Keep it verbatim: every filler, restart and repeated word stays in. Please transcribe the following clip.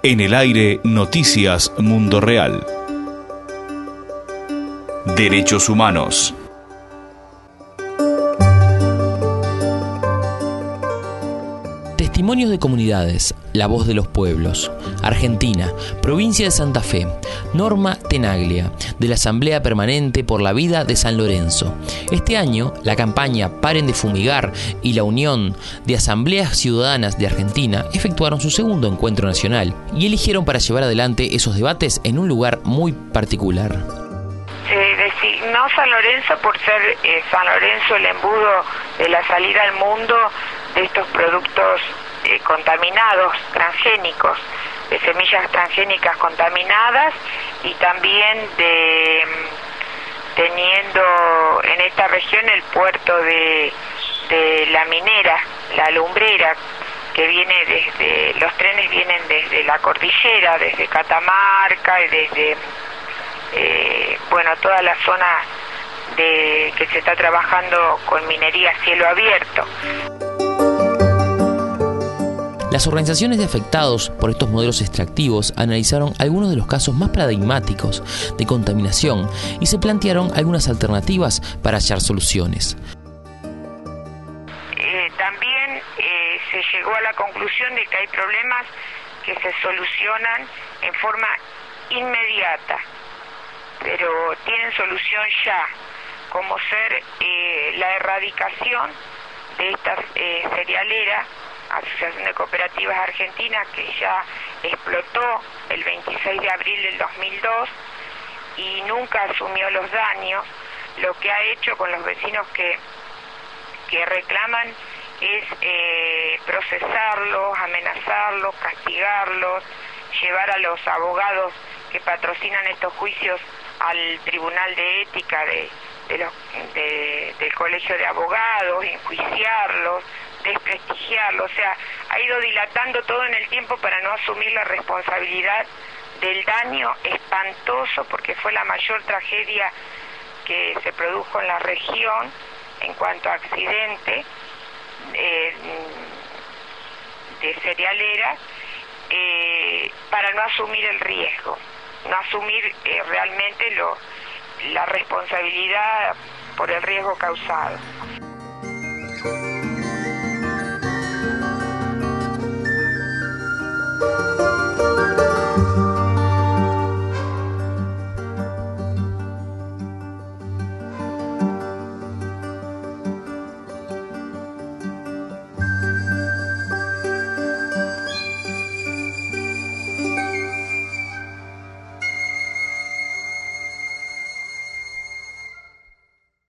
En el aire, Noticias Mundo Real. Derechos humanos. Testimonios de comunidades, la voz de los pueblos. Argentina, provincia de Santa Fe. Norma Tenaglia, de la Asamblea Permanente por la Vida de San Lorenzo. Este año, la campaña Paren de Fumigar y la Unión de Asambleas Ciudadanas de Argentina efectuaron su segundo encuentro nacional y eligieron para llevar adelante esos debates en un lugar muy particular. Se designó San Lorenzo por ser eh, San Lorenzo el embudo de la salida al mundo de estos productos eh, contaminados, transgénicos, de semillas transgénicas contaminadas, y también de teniendo en esta región el puerto de, de la minera, la lumbrera, que viene desde, los trenes vienen desde la cordillera, desde Catamarca y desde eh, bueno, toda la zona de que se está trabajando con minería a cielo abierto. Las organizaciones de afectados por estos modelos extractivos analizaron algunos de los casos más paradigmáticos de contaminación y se plantearon algunas alternativas para hallar soluciones. Eh, también eh, se llegó a la conclusión de que hay problemas que se solucionan en forma inmediata, pero tienen solución ya, como ser eh, la erradicación de estas eh, cerealeras, Asociación de Cooperativas Argentina, que ya explotó el veintiséis de abril del dos mil dos y nunca asumió los daños. Lo que ha hecho con los vecinos que, que reclaman es eh, procesarlos, amenazarlos, castigarlos, llevar a los abogados que patrocinan estos juicios al Tribunal de Ética de, de los, de, del Colegio de Abogados, enjuiciarlos, desprestigiarlos. O sea, ha ido dilatando todo en el tiempo para no asumir la responsabilidad del daño espantoso, porque fue la mayor tragedia que se produjo en la región en cuanto a accidente eh, de cerealera, eh, para no asumir el riesgo, no asumir eh, realmente lo, la responsabilidad por el riesgo causado.